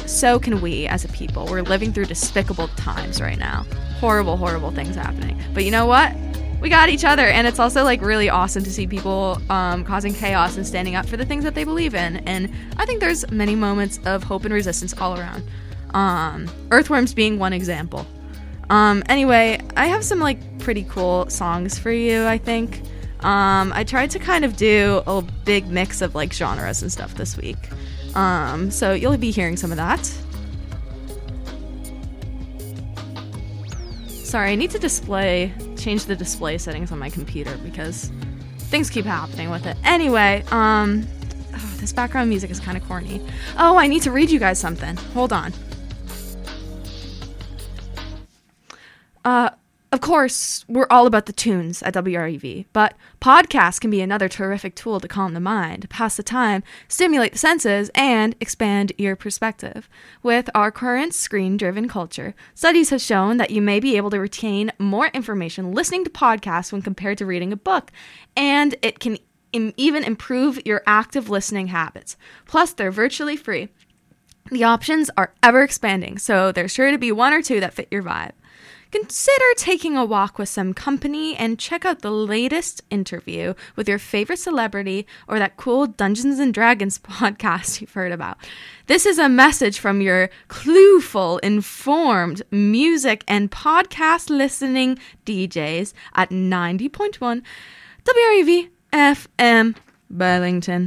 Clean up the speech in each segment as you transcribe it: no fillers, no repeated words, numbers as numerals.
so can we as a people. We're living through despicable times right now. Horrible, horrible things happening. But you know what? We got each other, and it's also like really awesome to see people causing chaos and standing up for the things that they believe in. And I think there's many moments of hope and resistance all around. Earthworms being one example. Anyway, I have some like pretty cool songs for you, I think. I tried to kind of do a big mix of like genres and stuff this week. So you'll be hearing some of that. Sorry, I need to change the display settings on my computer because things keep happening with it. Anyway, this background music is kind of corny. Oh, I need to read you guys something. Hold on. Of course, we're all about the tunes at WREV, but podcasts can be another terrific tool to calm the mind, pass the time, stimulate the senses, and expand your perspective. With our current screen-driven culture, studies have shown that you may be able to retain more information listening to podcasts when compared to reading a book, and it can even improve your active listening habits. Plus, they're virtually free. The options are ever expanding, so there's sure to be one or two that fit your vibe. Consider taking a walk with some company and check out the latest interview with your favorite celebrity or that cool Dungeons and Dragons podcast you've heard about. This is a message from your clueful, informed music and podcast listening DJs at 90.1 WREV FM Burlington.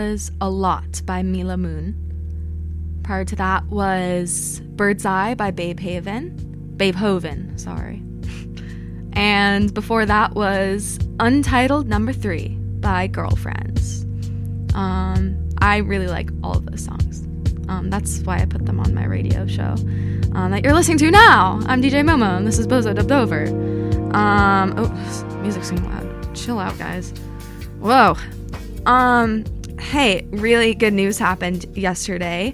was A Lot by Mila Moon. Prior to that was Bird's Eye by Beethoven, sorry. And before that was Untitled No. 3 by Girlfriends. I really like all of those songs. That's why I put them on my radio show that you're listening to now. I'm DJ Momo, and this is Bozo Dubbed Over. Music's getting loud. Chill out, guys. Whoa. Hey, really good news happened yesterday.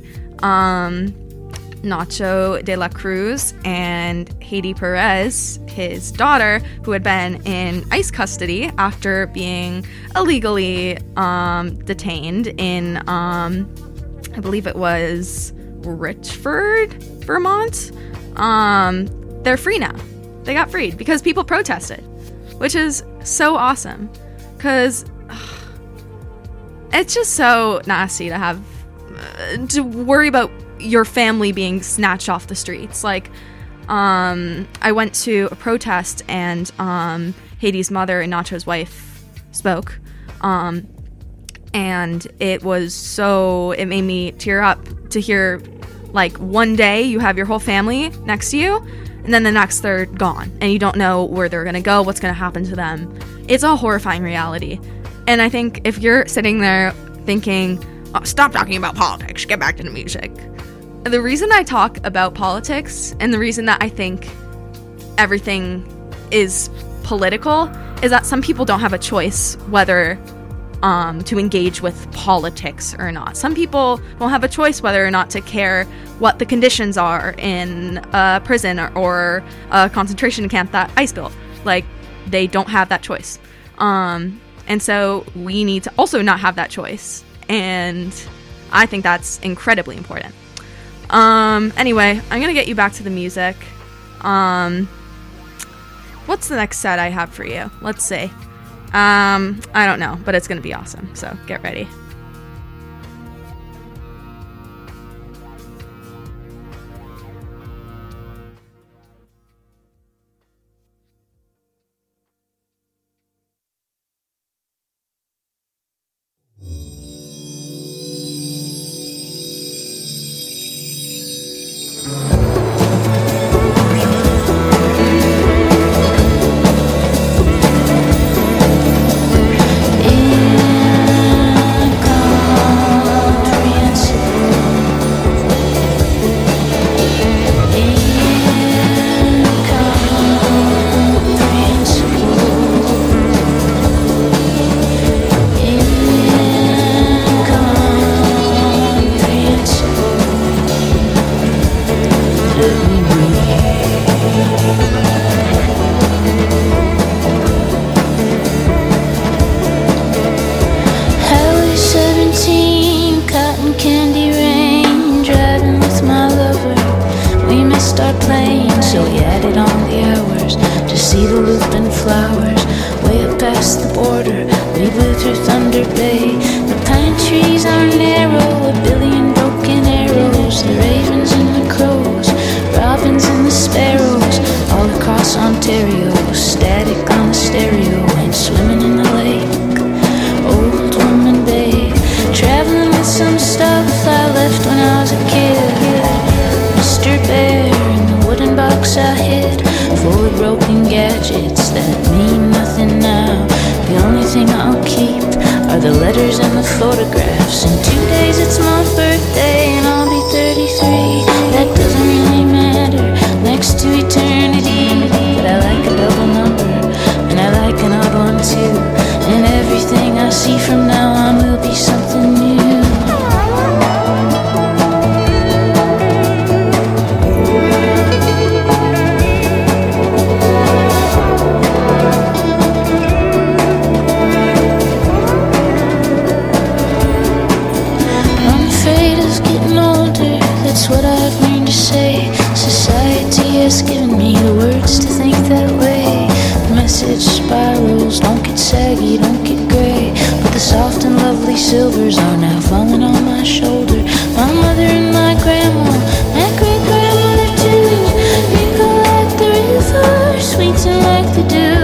Nacho de la Cruz and Haiti Perez, his daughter, who had been in ICE custody after being illegally detained in, I believe it was Richford, Vermont. They're free now. They got freed because people protested, which is so awesome because it's just so nasty to have to worry about your family being snatched off the streets. Like, I went to a protest and Haiti's mother and Nacho's wife spoke, and it made me tear up to hear, like, one day you have your whole family next to you, and then the next they're gone, and you don't know where they're gonna go, what's gonna happen to them. It's a horrifying reality. And I think if you're sitting there thinking, oh, stop talking about politics, get back to the music. The reason I talk about politics and the reason that I think everything is political is that some people don't have a choice whether to engage with politics or not. Some people don't have a choice whether or not to care what the conditions are in a prison or a concentration camp that ICE built. Like, they don't have that choice. And so we need to also not have that choice. And I think that's incredibly important. Anyway, I'm gonna get you back to the music. What's the next set I have for you? Let's see. I don't know, but it's gonna be awesome, so get ready.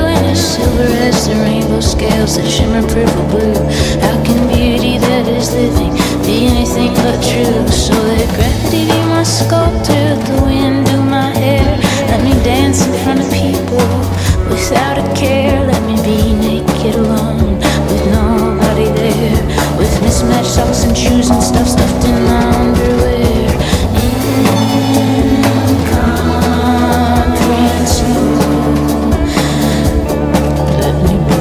Scales that shimmer purple blue. How can beauty that is the but true. So let gravity be my sculptor, the wind do my hair. Let me dance in front of people without a care. Let me be naked alone with nobody there, with mismatched socks and shoes and stuff stuffed in my underwear. Incomprehensible. Let me be.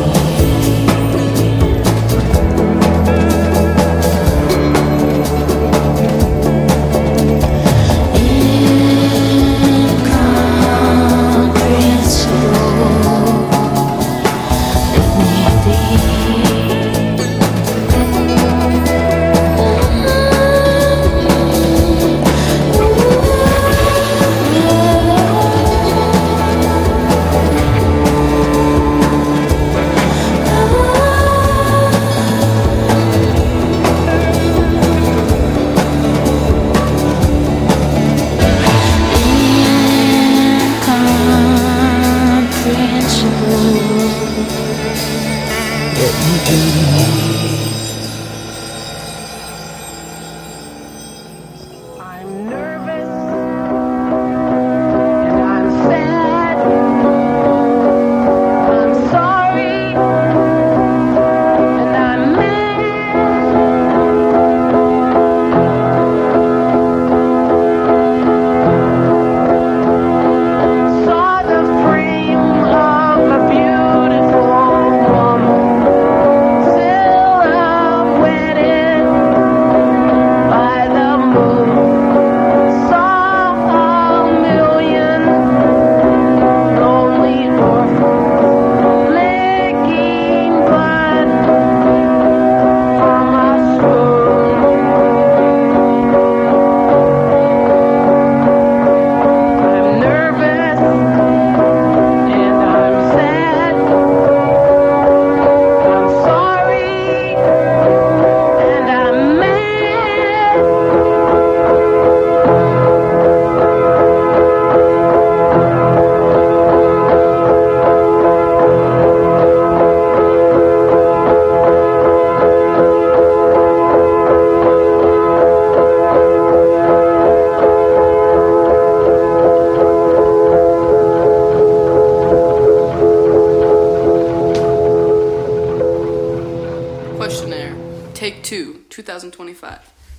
Questionnaire. Take 2, 2025.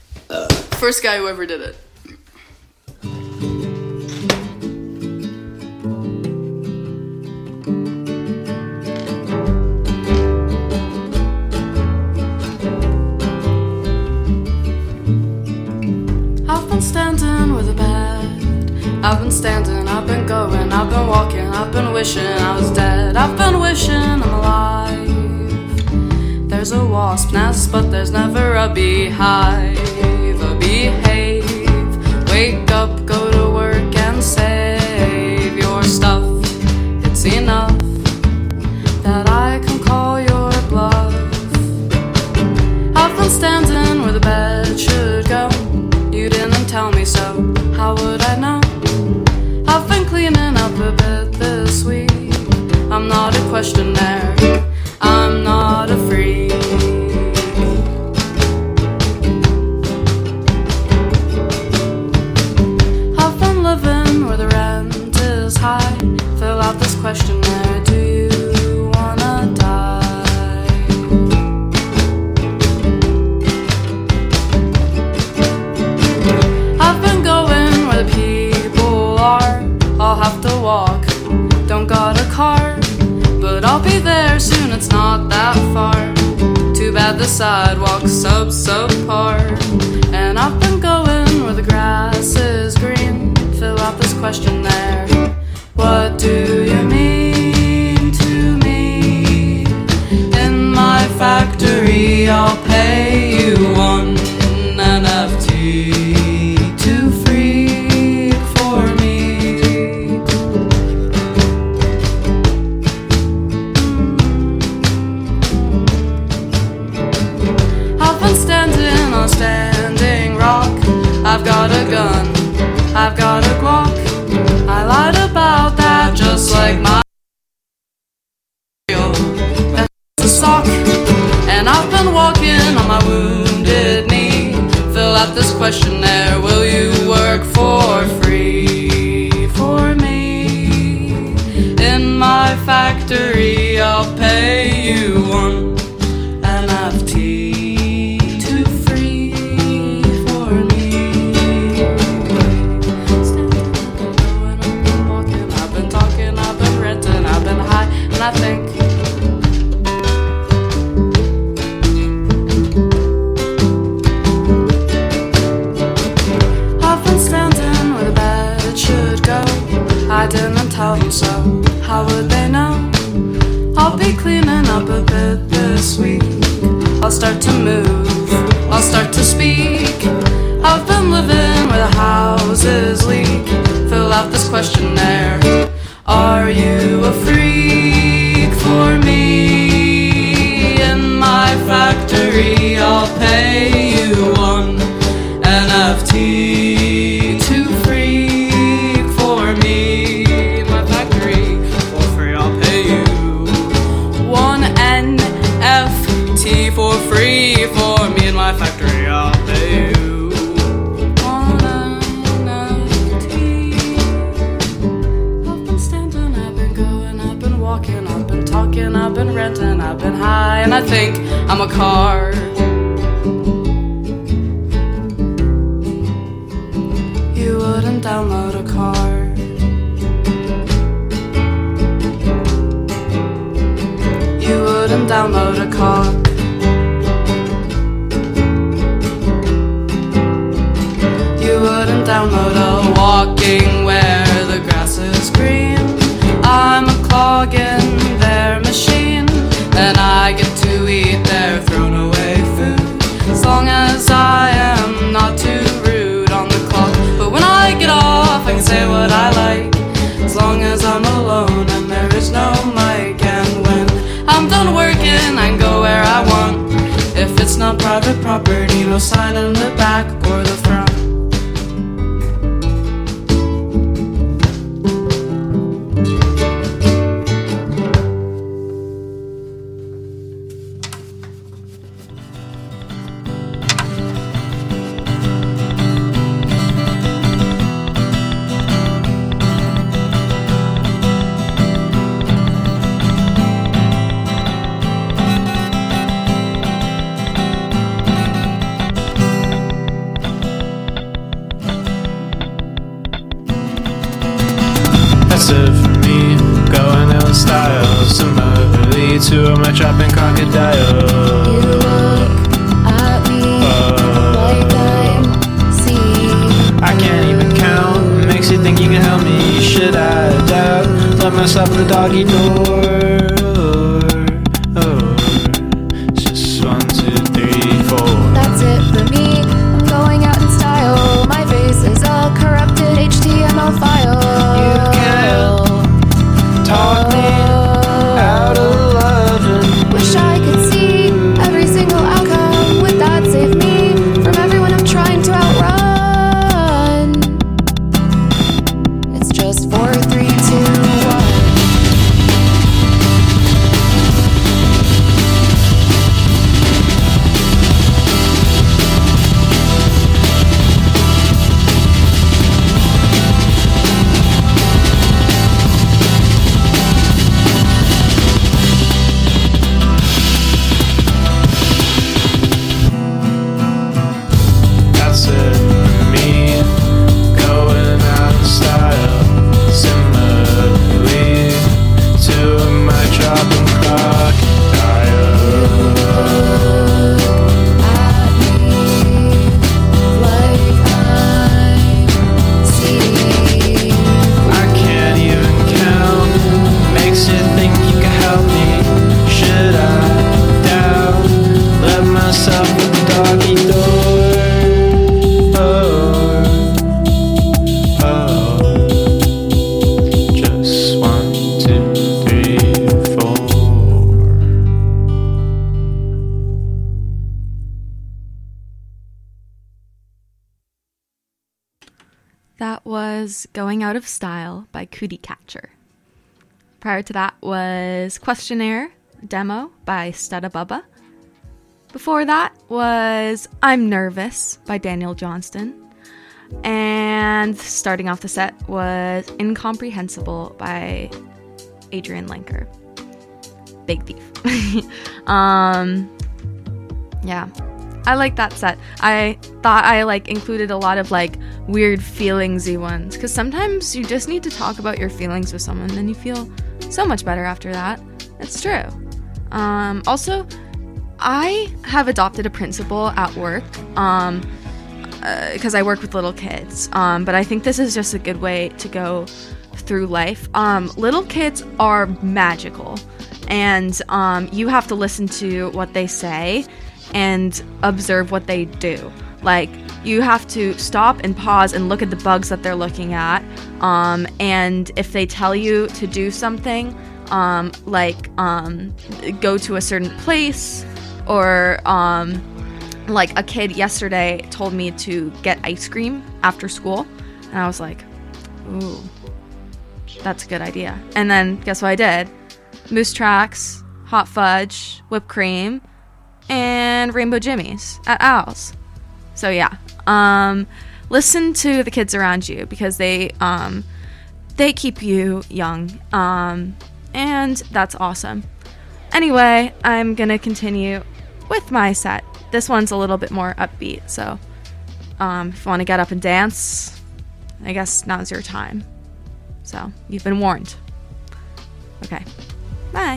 First guy who ever did it. I've been standing with a bed. I've been standing, I've been going, I've been walking, I've been wishing I was dead. I've been wishing I'm alive. There's a wasp nest, but there's never a beehive. Behave, wake up, go to work and save your stuff. It's enough that I can call your bluff. I've been standing where the bed should go. You didn't tell me so, how would I know? I've been cleaning up a bit this week. I'm not a questionnaire, I'm not a freak. I've been living where the rent is high. Fill out this questionnaire, do you wanna die? I've been going where the people are. I'll have to walk, don't got a car, but I'll be there soon, it's not that far. Too bad the sidewalk's subpar. And I've been going where the grass is green. Fill out this questionnaire. What do you mean to me? In my factory I'll pay you one NFT to freak for me. I've been standing on Standing Rock. I've got a gun, I've got a Glock. I lied about that just like my that's a sock. And I've been walking on my wounded knee. Fill out out this questionnaire. Will you work for free for me? In my factory, I'll pay you one NFT to free for me. Standing, I've been walking, I've been talking, I've been renting, I've been high, and I think I didn't tell them so. How would they know? I'll be cleaning up a bit this week. I'll start to move, I'll start to speak. I've been living where the houses leak. Fill out this questionnaire. Are you a freak for me? In my factory, I'll pay you one NFT to freak for me. In my factory, for free, I'll pay you one NFT for free for me. In my factory, I'll pay you one NFT. I've been standing, I've been going, I've been walking, I've been talking, I've been renting, I've been high, and I think I'm a car. You wouldn't download a car. You wouldn't download a cock. You wouldn't download a walking where the grass is green. I'm a clog in their machine, and I get to eat their thrown away food, as long as I am not too rude on the clock. But when I get off, I can say what I like, as long as I'm alone and there is no mic. And when I'm done working, I can go where I want. If it's not private property, no sign in the back or the front. For me, going out in style, similarly to a match chopping crocodile. You look at me like I'm seeing. I can't even count, makes you think you can help me. Should I doubt, let myself in the doggy door? It's just 1, 2, 3, 4. That's it for me, I'm going out in style. My face is a corrupted HTML file. You can't talk me out of loving. Wish I could see every single outcome. Would that save me from everyone I'm trying to outrun? It's just 4, 3, 2, 1. That's it for me, going out in style, similarly to my chopping crocodile. At me like I'm seeing. I can't even count, makes you think you can help me. Should I doubt, let myself in the doggy door? Just 1, 2, 3, 4. That was Going Out of Style by Cootie Catcher. Prior to that was Questionnaire Demo by Stada Bubba. Before that was I'm Nervous by Daniel Johnston. And starting off the set was Incomprehensible by Adrian Lenker. Big Thief. Yeah. I like that set. I thought I included a lot of weird feelingsy ones, because sometimes you just need to talk about your feelings with someone, then you feel so much better after that. It's true. Also, I have adopted a principle at work, because I work with little kids, but I think this is just a good way to go through life. Little kids are magical, and you have to listen to what they say and observe what they do. You have to stop and pause and look at the bugs that they're looking at, and if they tell you to do something, go to a certain place, or a kid yesterday told me to get ice cream after school, and I was like, ooh, that's a good idea. And then guess what I did? Moose Tracks, hot fudge, whipped cream, and Rainbow Jimmies at Al's. So yeah, listen to the kids around you, because they keep you young, and that's awesome. Anyway, I'm gonna continue with my set. This one's a little bit more upbeat, so if you want to get up and dance, I guess now's your time. So you've been warned. Okay, bye.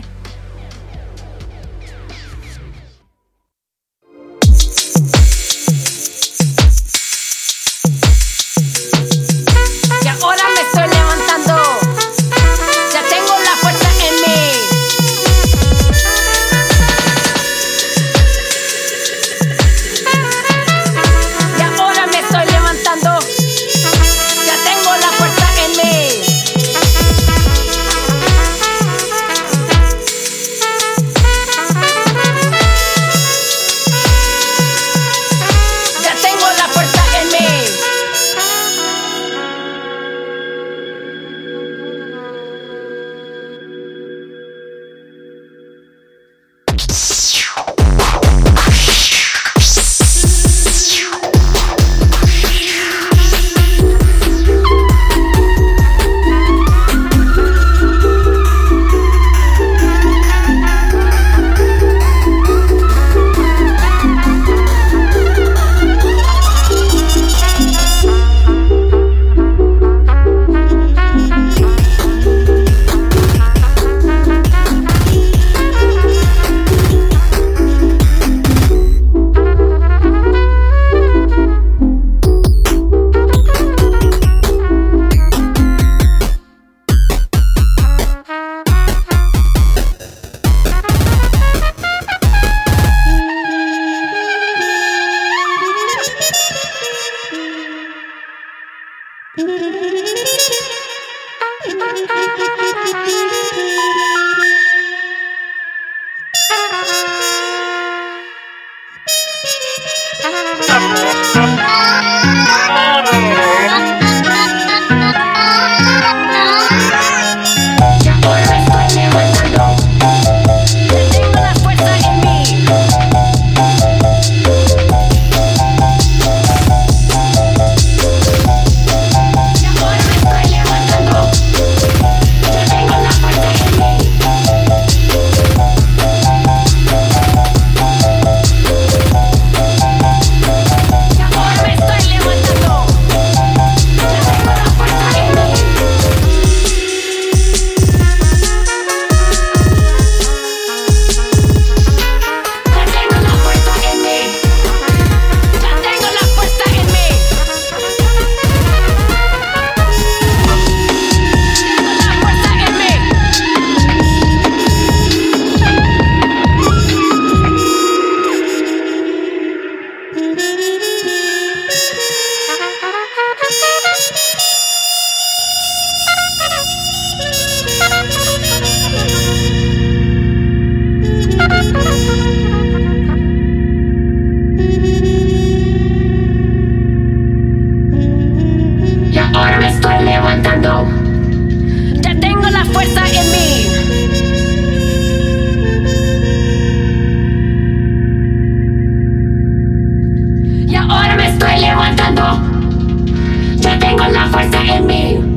todo. Yo tengo la fuerza en mí.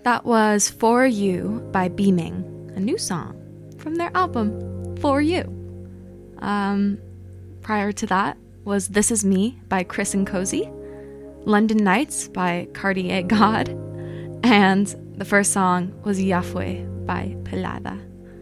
That was For You by Beaming, a new song from their album, For You. Prior to that was This Is Me by Chris and Cozy, London Nights by Cartier God, and the first song was Yafwe by Pelada.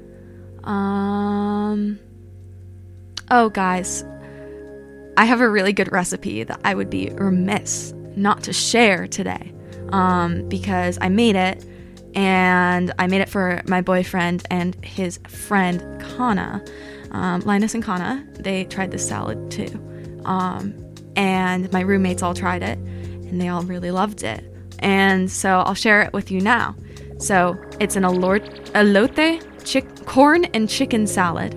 Oh, guys, I have a really good recipe that I would be remiss not to share today. Because I made it, and I made it for my boyfriend and his friend Kana. Linus and Kana, they tried this salad too. And my roommates all tried it, and they all really loved it. And so I'll share it with you now. So it's an elote corn and chicken salad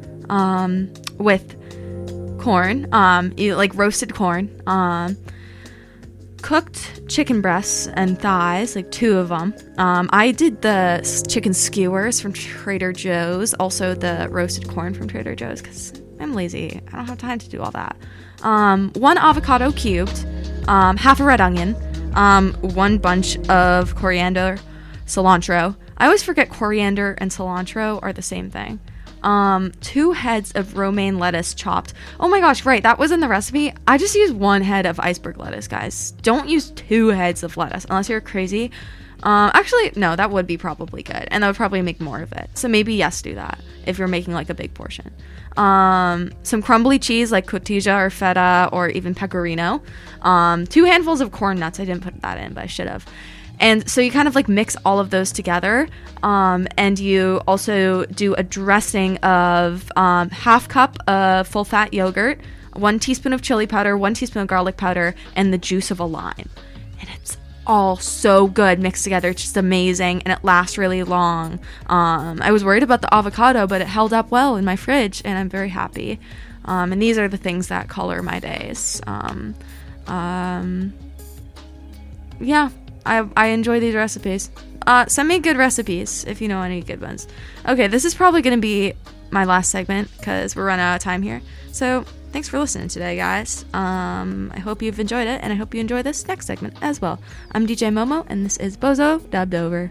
with corn, like roasted corn, cooked chicken breasts and thighs, like 2 of them. I did the chicken skewers from Trader Joe's, also the roasted corn from Trader Joe's, because I'm lazy. I don't have time to do all that. 1 avocado cubed, half a red onion, 1 bunch of coriander, cilantro. I always forget coriander and cilantro are the same thing. 2 heads of romaine lettuce chopped. Oh my gosh, right, that was in the recipe. I just used 1 head of iceberg lettuce, guys. Don't use 2 heads of lettuce unless you're crazy. Actually, no, that would be probably good, and that would probably make more of it. So maybe yes, do that if you're making like a big portion. Some crumbly cheese like cotija or feta or even pecorino. 2 handfuls of corn nuts. I didn't put that in, but I should have. And so you kind of like mix all of those together, and you also do a dressing of half cup of full fat yogurt, 1 teaspoon of chili powder, 1 teaspoon of garlic powder, and the juice of a lime. And it's all so good mixed together. It's just amazing, and it lasts really long. I was worried about the avocado, but it held up well in my fridge, and I'm very happy. And these are the things that color my days. Yeah. I enjoy these recipes. Send me good recipes if you know any good ones. Okay, this is probably going to be my last segment because we're running out of time here. So thanks for listening today, guys. I hope you've enjoyed it, and I hope you enjoy this next segment as well. I'm DJ Momo, and this is Bozo Dubbed Over.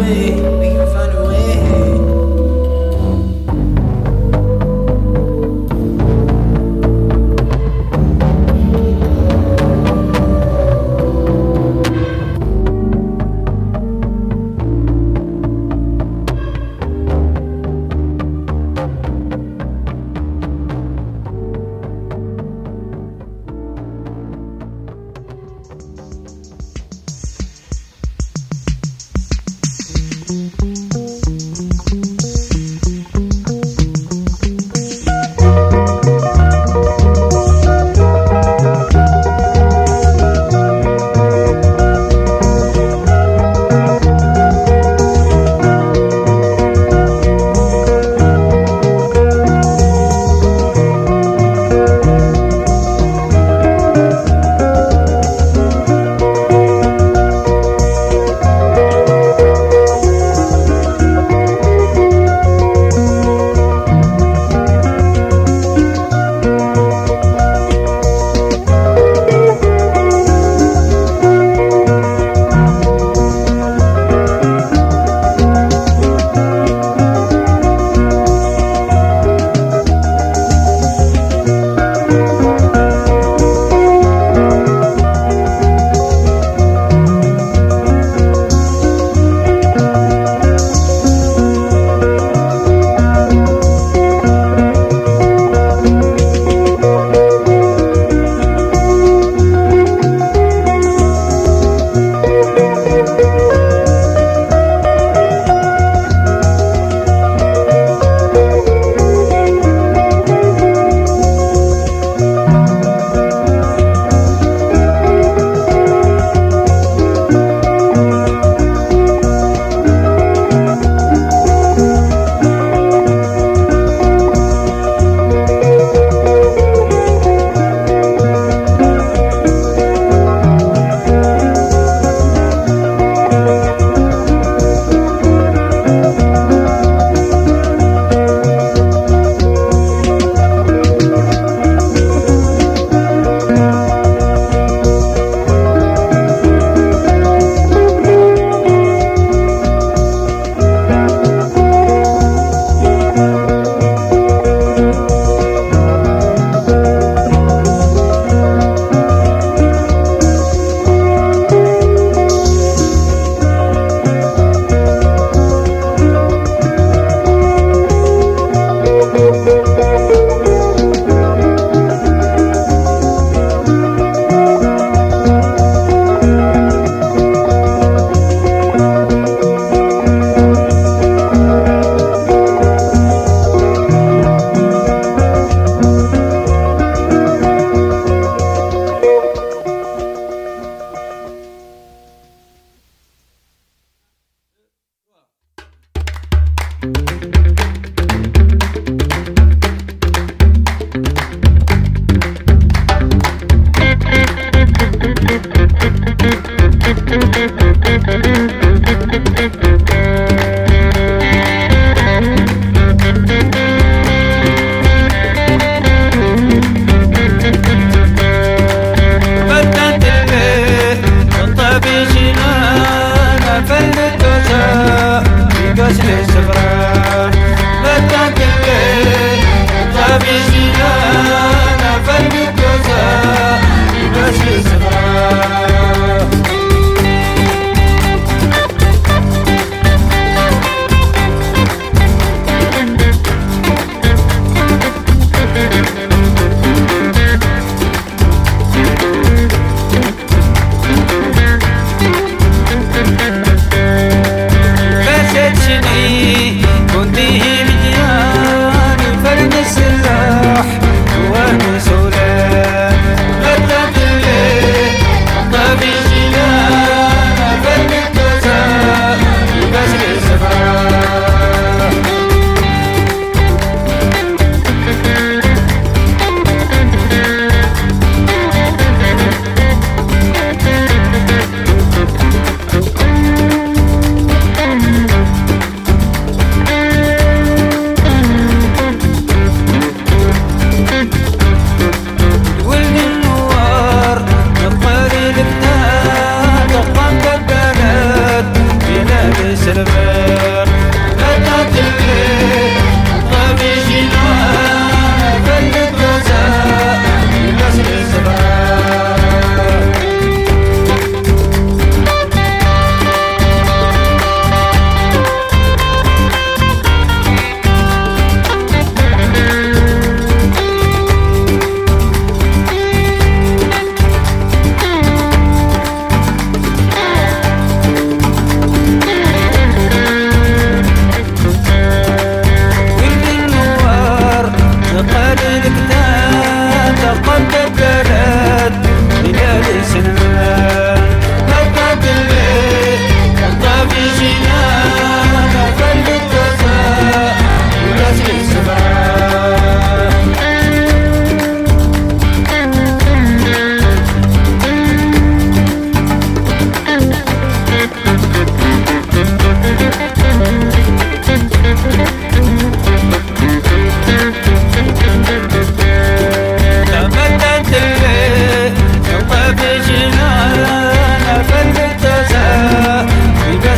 way, we can find a way.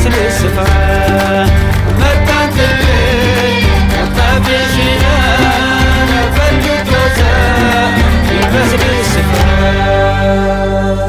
verso Lucifer. Mettente te, la Virginia, fai più cosa, il verso Lucifer.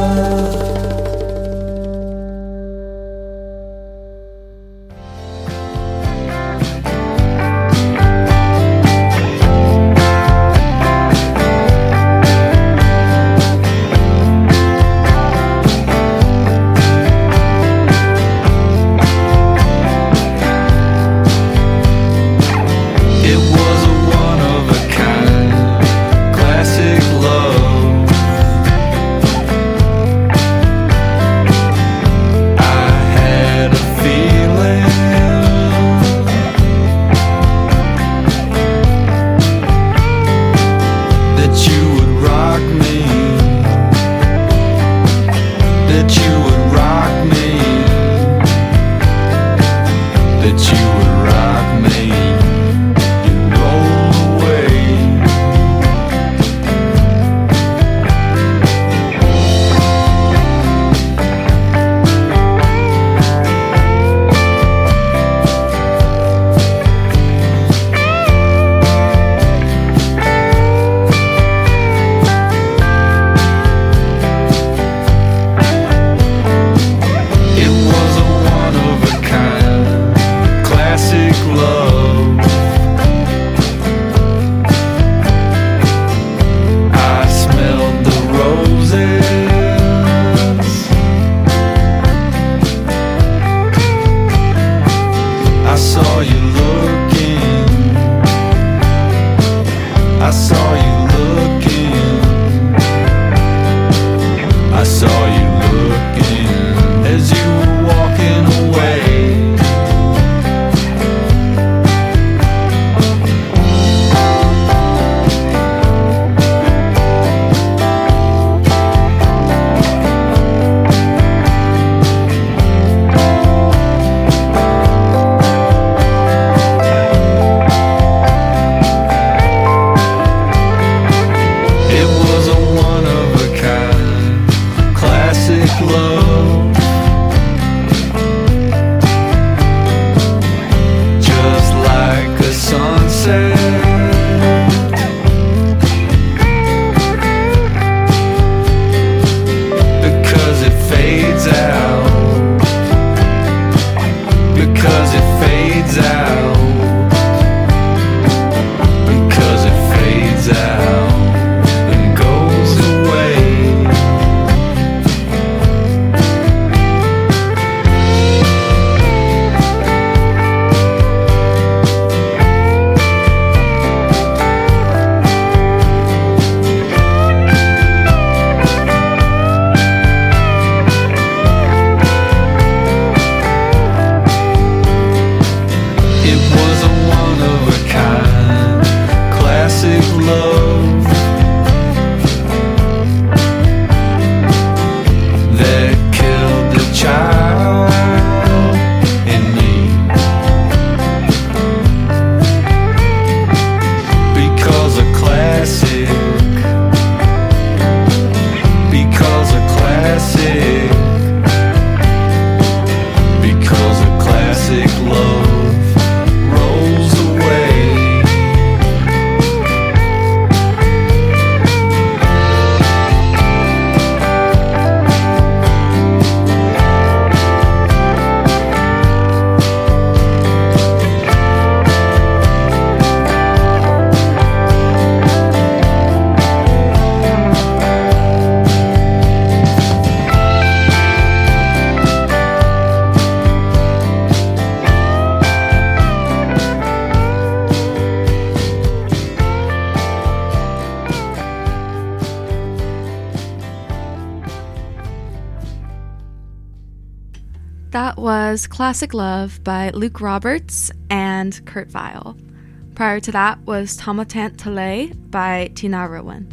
That was Classic Love by Luke Roberts and Kurt Vile. Prior to that was Tomatant Tale by Tina Rowan.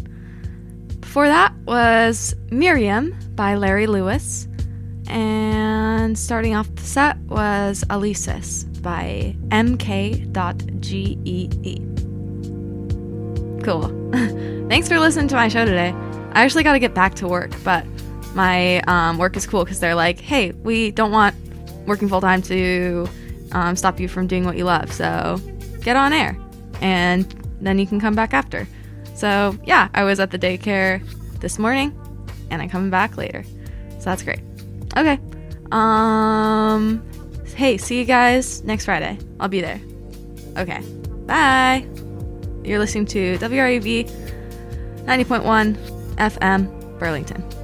Before that was Miriam by Larry Lewis. And starting off the set was Alesis by MK.GEE. Cool. Thanks for listening to my show today. I actually got to get back to work, but my work is cool because they're like, hey, we don't want working full time to stop you from doing what you love. So get on air, and then you can come back after. So yeah, I was at the daycare this morning, and I'm coming back later. So that's great. Okay. Hey, see you guys next Friday. I'll be there. Okay. Bye. You're listening to WREV 90.1 FM Burlington.